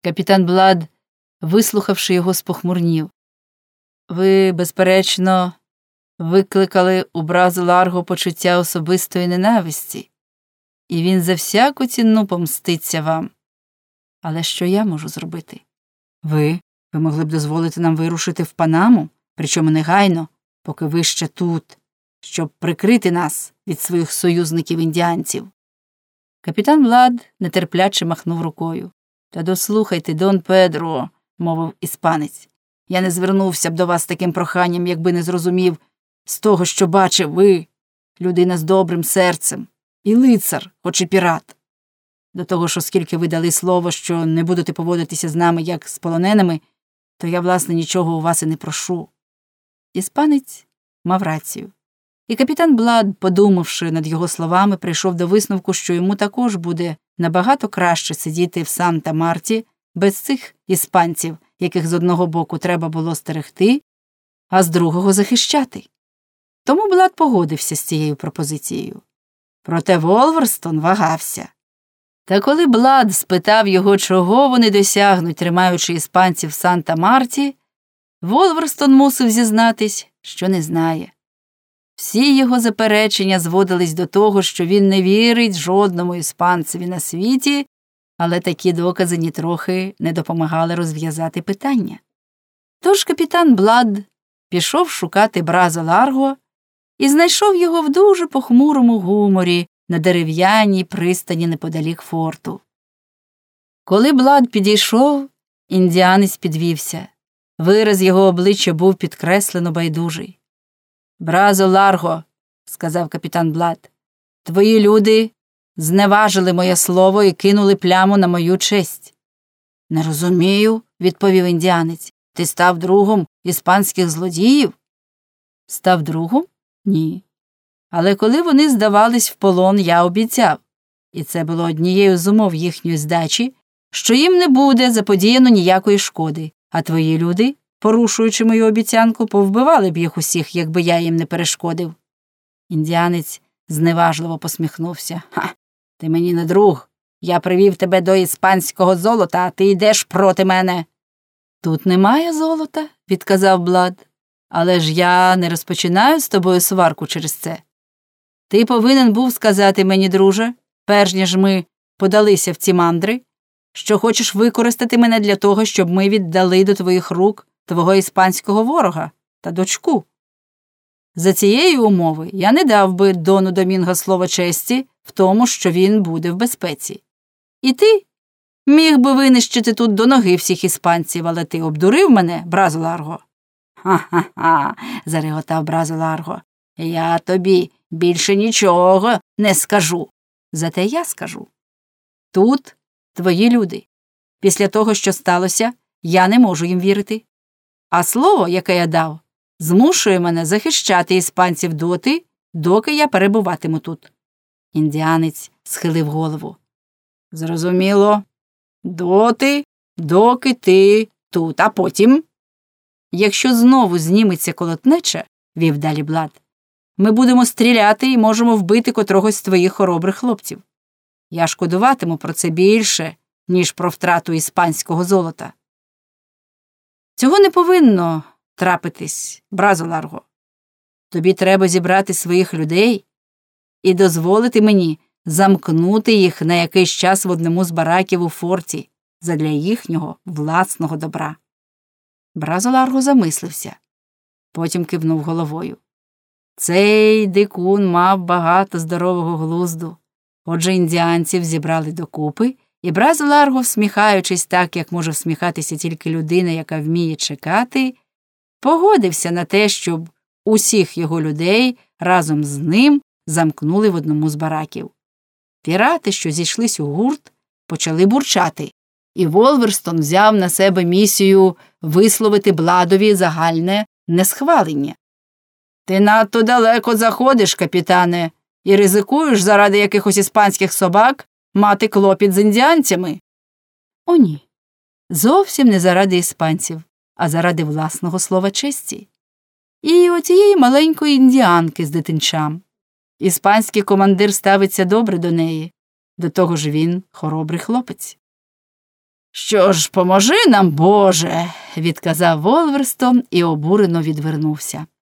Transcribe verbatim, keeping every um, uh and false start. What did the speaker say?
Капітан Блад, вислухавши його, спохмурнів. Ви, безперечно, викликали у Бразу Ларго почуття особистої ненависті, і він за всяку ціну помститься вам. Але що я можу зробити? Ви, ви могли б дозволити нам вирушити в Панаму, причому негайно, поки ви ще тут, щоб прикрити нас від своїх союзників-індіанців. Капітан Блад нетерпляче махнув рукою. Та дослухайте, Дон Педро, мовив іспанець. Я не звернувся б до вас таким проханням, якби не зрозумів з того, що бачив ви, людина з добрим серцем, і лицар, хоч і пірат. До того ж, оскільки ви дали слово, що не будете поводитися з нами, як з полоненими, то я, власне, нічого у вас і не прошу. Іспанець мав рацію. І капітан Блад, подумавши над його словами, прийшов до висновку, що йому також буде набагато краще сидіти в Санта-Марті без цих іспанців, яких з одного боку треба було стерегти, а з другого захищати. Тому Блад погодився з цією пропозицією. Проте Волверстон вагався. Та коли Блад спитав його, чого вони досягнуть, тримаючи іспанців в Санта-Марті, Волверстон мусив зізнатись, що не знає. Всі його заперечення зводились до того, що він не вірить жодному іспанцеві на світі, але такі докази нітрохи не допомагали розв'язати питання. Тож капітан Блад пішов шукати Бразо Ларго і знайшов його в дуже похмурому гуморі на дерев'яній пристані неподалік форту. Коли Блад підійшов, індіанець підвівся. Вираз його обличчя був підкреслено байдужий. «Бразо Ларго», – сказав капітан Блад, – «твої люди зневажили моє слово і кинули пляму на мою честь». «Не розумію», – відповів індіанець. «Ти став другом іспанських злодіїв?» «Став другом? Ні. Але коли вони здавались в полон, я обіцяв, і це було однією з умов їхньої здачі, що їм не буде заподіяно ніякої шкоди, а твої люди, порушуючи мою обіцянку, повбивали б їх усіх, якби я їм не перешкодив». Індіанець зневажливо посміхнувся. «Ха, ти мені не друг. Я привів тебе до іспанського золота, а ти йдеш проти мене». «Тут немає золота», – відказав Блад. «Але ж я не розпочинаю з тобою сварку через це. Ти повинен був сказати мені, друже, перш ніж ми подалися в ці мандри, що хочеш використати мене для того, щоб ми віддали до твоїх рук твого іспанського ворога та дочку. За цієї умови я не дав би Дону Домінго слово честі в тому, що він буде в безпеці. І ти міг би винищити тут до ноги всіх іспанців, але ти обдурив мене, Бразо Ларго». «Ха-ха-ха», – зареготав Бразо Ларго, – «я тобі більше нічого не скажу. Зате я скажу. Тут твої люди. Після того, що сталося, я не можу їм вірити. А слово, яке я дав, змушує мене захищати іспанців доти, доки я перебуватиму тут». Індіанець схилив голову. «Зрозуміло. Доти, доки ти тут, а потім...» «Якщо знову зніметься колотнеча, – вів далі Блад, – ми будемо стріляти і можемо вбити котрогось з твоїх хоробрих хлопців. Я шкодуватиму про це більше, ніж про втрату іспанського золота. Цього не повинно трапитись, Бразо Ларго. Тобі треба зібрати своїх людей і дозволити мені замкнути їх на якийсь час в одному з бараків у форті задля їхнього власного добра». Бразо Ларго замислився. Потім кивнув головою. Цей дикун мав багато здорового глузду. Отже, індіанців зібрали докупи, і Бразо Ларго, всміхаючись так, як може всміхатися тільки людина, яка вміє чекати, погодився на те, щоб усіх його людей разом з ним замкнули в одному з бараків. Пірати, що зійшлись у гурт, почали бурчати, і Волверстон взяв на себе місію висловити Бладові загальне несхвалення. «Ти надто далеко заходиш, капітане, і ризикуєш заради якихось іспанських собак мати клопіт з індіанцями». «О, ні. Зовсім не заради іспанців, а заради власного слова честі. І оцієї маленької індіанки з дитинчам. Іспанський командир ставиться добре до неї, до того ж він хоробрий хлопець». Що ж, поможи нам, Боже, відказав Волверстон і обурено відвернувся.